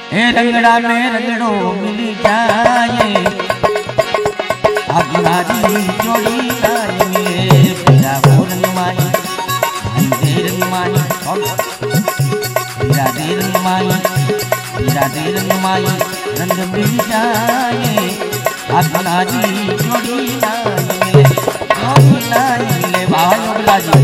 ए रंगड़ा में रंगड़ो मिल जाए, अगनारी जोड़ी नाय मिले। पीरा वो रंग माई भाई दे रंग माई, पीरा दे रंग माई, पीरा दे रंग माई, रंग मिल जाए, अगनारी जोड़ी नाय मिले, जोड़ी नाय मिले। भाई उगला जी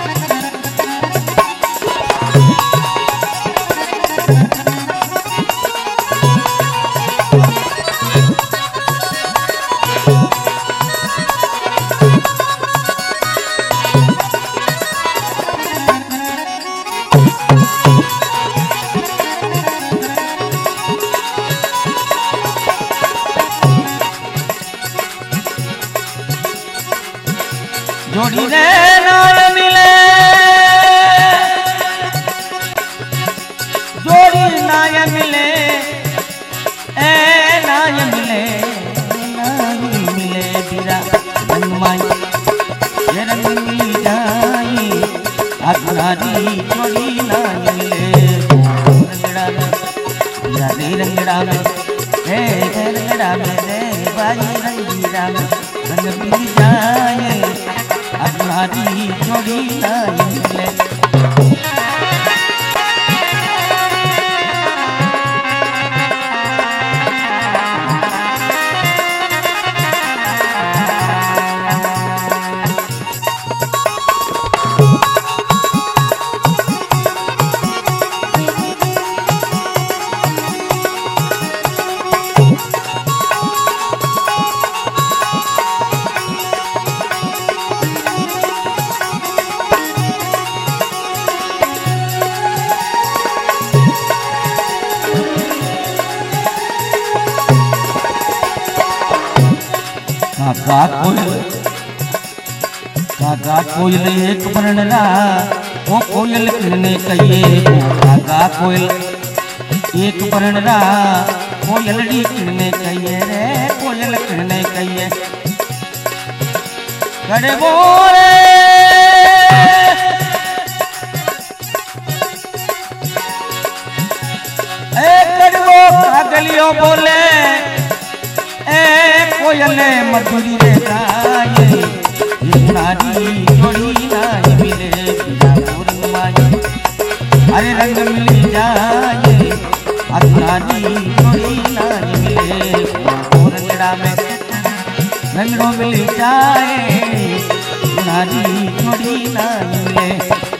जोड़ी रे नाय मिले, जोड़ी नाय मिले, ए नाय मिले, नाय मिले। पीरा रंग माई ये रंग मिल जाए, अगनारी जोड़ी नाय मिले। रंगड़ा में पीरा दे रंगड़ा में, हे रंगड़ा में रे भाई रंगीरा में, रंग मिल जाए, अगनारी जोड़ी नाय मिले। काका कोयल एक वर्ण रा, ओ कोयल किरने कहिए। ओ काका कोयल एक वर्ण रा, कोयलड़ी किरने कहिए रे, कोयल किरने कहिए। करे बोले ए कड़वो कागलियो बोले, ए कोयले मधुरी रे गाये, नारी जोड़ी नाय मिले। पीरा वो रंग माई अरे रंग मिल जाए, अगनारी जोड़ी नाय मिले। वो रंगड़ा में रंगड़ो मिल जाए, नारी जोड़ी नाय मिले।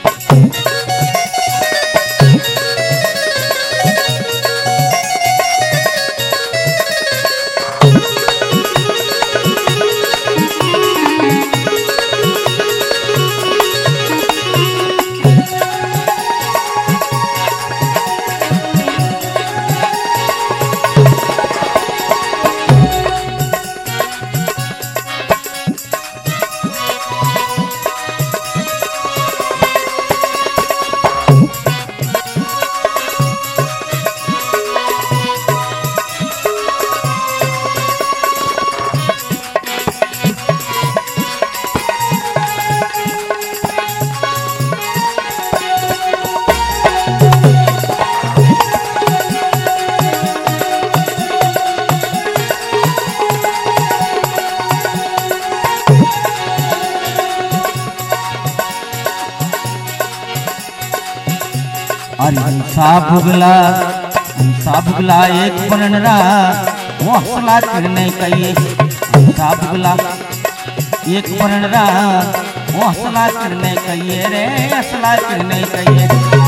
हंसा भुगला एक वर्ण रा, वो हंसला किरने कहिए। हंसा भुगला एक वर्ण रा, वो हंसला किरने कहिए रे, हंसला किरने कहिए।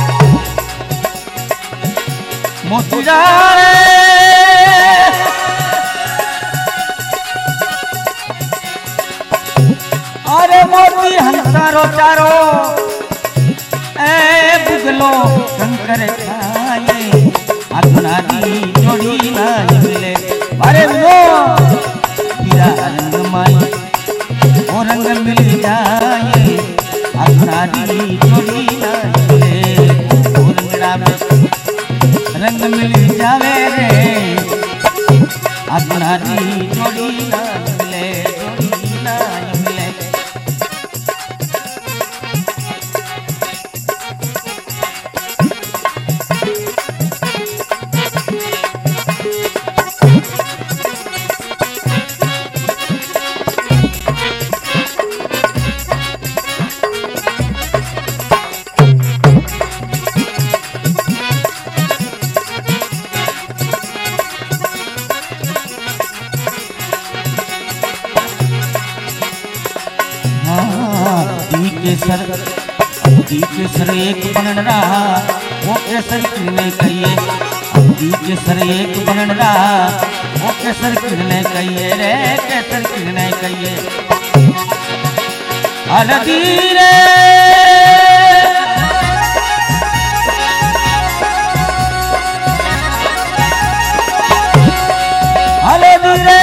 मोती जाने अरे मोती हंसारो चारो, ए बुगलो कंकर खाए, अगनारी जोड़ी नाय मिले। अरे वो पीरा रंग माई वो रंग मिल जाए, अगनारी जोड़ी नाय मिले। वो रंगड़ा में रंग मिल जावे रे, अगनारी जोड़ी नाय मिले, जोड़ी नाय मिले। केसर एक बनन रहा वो केसर किरने कहिए, अवधी केसर एक बनन रहा वो केसर किरने कहिए रे, केसर किरने कहिए। हल्दी रे हल्दी रे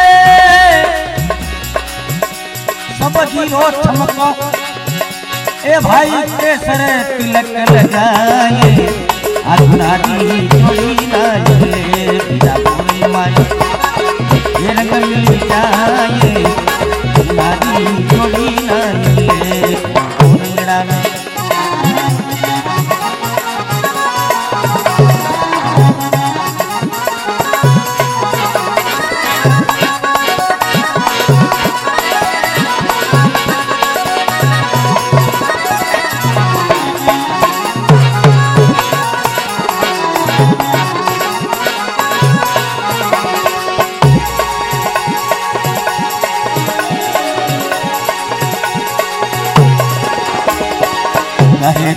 सब जीरो चमको ए भाई केसर तिलक लगाए, अधुनारी जोड़ी ना मिले बिना पूर्णिमाई ये रंग मिल जाए, अधुनारी जोड़ी ना मिले पूर्णिमा। कहे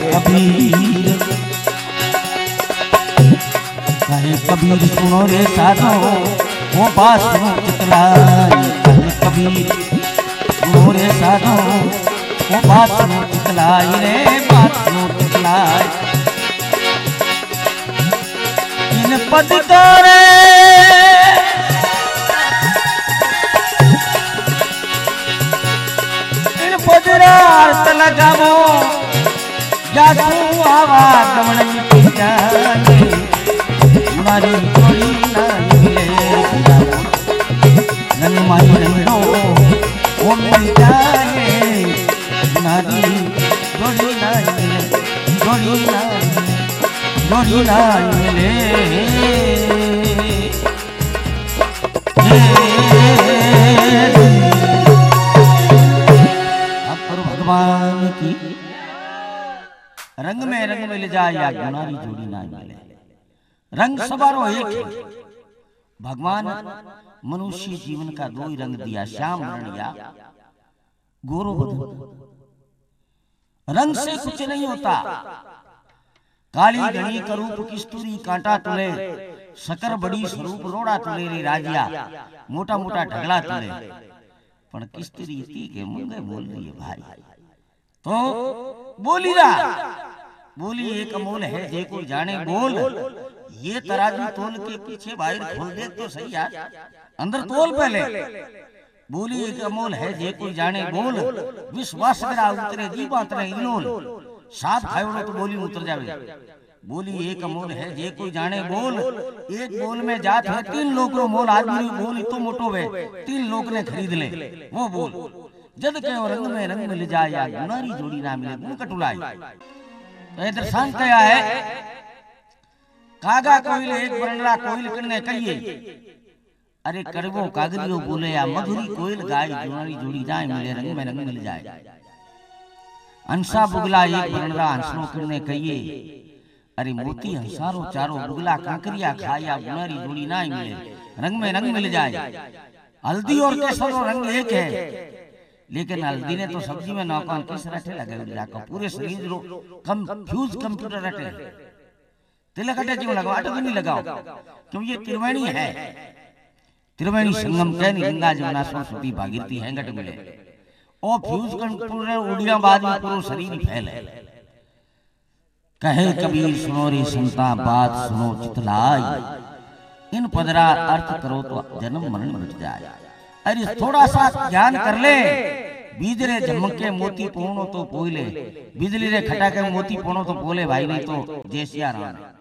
कबीर सुनो रे साधो वो बात सुनो चितलाई, कहे कबीर सुनो रे साधो वो बात सुनो चितलाई रे, बात सुनो चितलाई। इन पद करे इन पदरा अर्थ लगावो जासू आवाज गमन मिट जाए, तुम्हारी जोड़ी ना मिले बिना नन माई नंदो वो मिल जाए, तुम्हारी जोड़ी ना मिले, जोड़ी ना मिले, जोड़ी ना मिले। अब करो भगवान की रंग में रंग मिल जाए या गुनारी जोड़ी ना मिले, रंग सवारो एक है। भगवान मनुष्य जीवन का दो ही रंग दिया, श्याम वर्ण या गोरो बदन। रंग से कुछ नहीं होता, काली गणी का रूप किस्तूरी कांटा तुले, शकर बड़ी स्वरूप रोड़ा तुले रे राजिया, मोटा मोटा ढगला तुले, पण किस्तूरी थी के मुंगे बोल रही है भाई, तो बोली रहा बोली एक अमोल है जे कोई जाने बोल, ये तराजू तोल के पीछे बाहर खोल दे तो सही यार, अंदर तोल पहले। बोली एक अमोल है जे कोई जाने बोल, विश्वास करा उतरे जीवा तरे इलोल, साथ खायो तो बोली उतर जावे। बोली एक अमोल है जे कोई जाने बोल, एक बोल में जात है 3 लोग रो मोल, आदमी बोल इतो मोटो वे 3 लोग ने खरीद ले वो बोल। जद के रंग में रंग मिल जाए या गुनारी जोड़ी ना मिले गुण कटुलाई। तो ये दर्शान क्या है, कागा कोइल एक बरनरा कोइल करने कहिए, अरे करबो कागरियो बोले या मधुरी कोइल गाय, गुनारी जोड़ी जाए मिले रंग में रंग मिल जाए। हंसा बुगला एक बरनरा हंसनो करने कहिए, अरे मोती हंसारो चारो बुगला कांकरिया खाया, गुनारी जोड़ी ना मिले रंग में रंग मिल जाए। हल्दी और केसर रंग एक है, लेकिन हल्दी ने तो सब्जी में नौकान किस रटे लगे जाकर पूरे शरीर रो कंफ्यूज कंप्यूटर रटे। तिलक अटे क्यों लगाओ, अटे नहीं लगाओ क्यों, ये त्रिवेणी है, त्रिवेणी संगम कहनी गंगा जमुना सरस्वती भागीरथी हैंगट मिले और फ्यूज कंप्यूटर उड़िया बाद में पूरा शरीर फैले। कहे कबीर सुनो रे संता बात सुनो चितलाई, इन पदरा अर्थ करो तो जन्म मरण मिट जाए। अरे थोड़ा सा ज्ञान कर ले, बीजरे झमके मोती पोनो तो पोले, बिजली रे खटाके मोती पोनो तो पोले भाई, नहीं तो जय सिया राम।